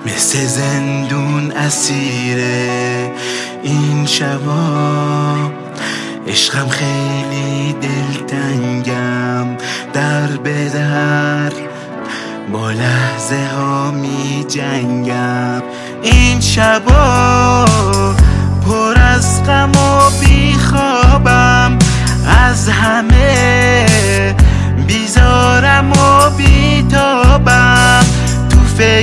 مثل زندون اسیر این شبا. عشقم خیلی دلتنگم، در به در با لحظه ها می جنگم. این شبا پر از غم و بی خوابم، از همه بیزارم و بیتابم. تو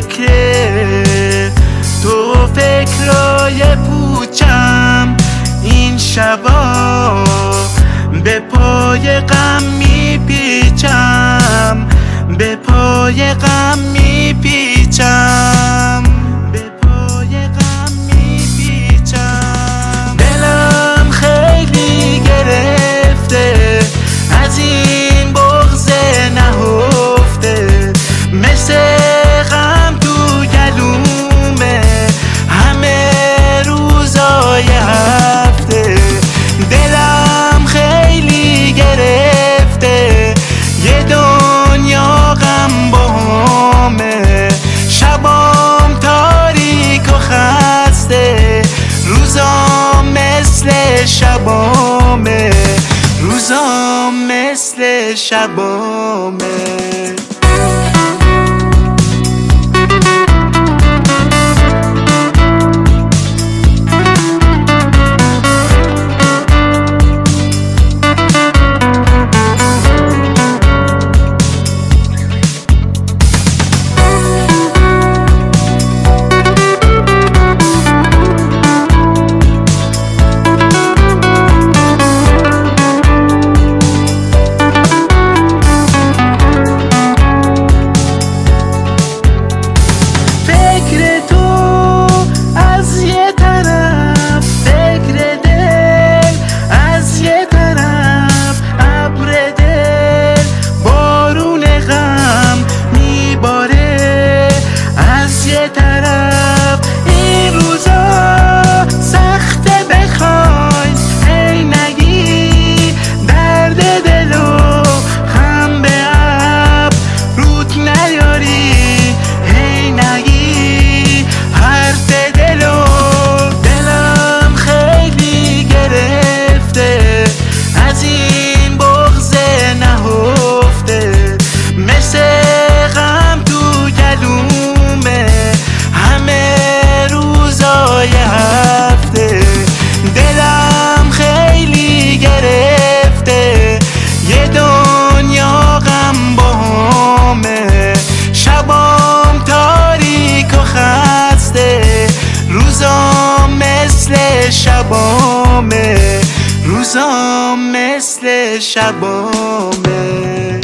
فکرای پوچم، این شبا به پای غم میپیچم، به پای غم میپیچم، به پای غم میپیچم. دلم خیلی گرفته از این بغض نهفته، مثل غم تو گلومه همه روزای هفته. دلم خیلی گرفته، یه دنیا غم باهمه. شبام تاریک و خسته، روزام مثل شبامه، روزام مثل شبامه. این روزا سخته بخوای هی نگی، درد دل و خم به اب روت نیاری، هی نگی حرف دل و دلم خیلی گرفته از این بغض نهفته، مثل غم تو گلومه همه روزای هفته. دلم خیلی گرفته، یه دنیا غم باهمه. شبام تاریک و خسته، روزام مثل شبامه، روزام مثل شبامه.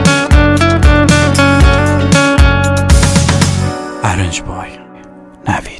Arrange by Navid.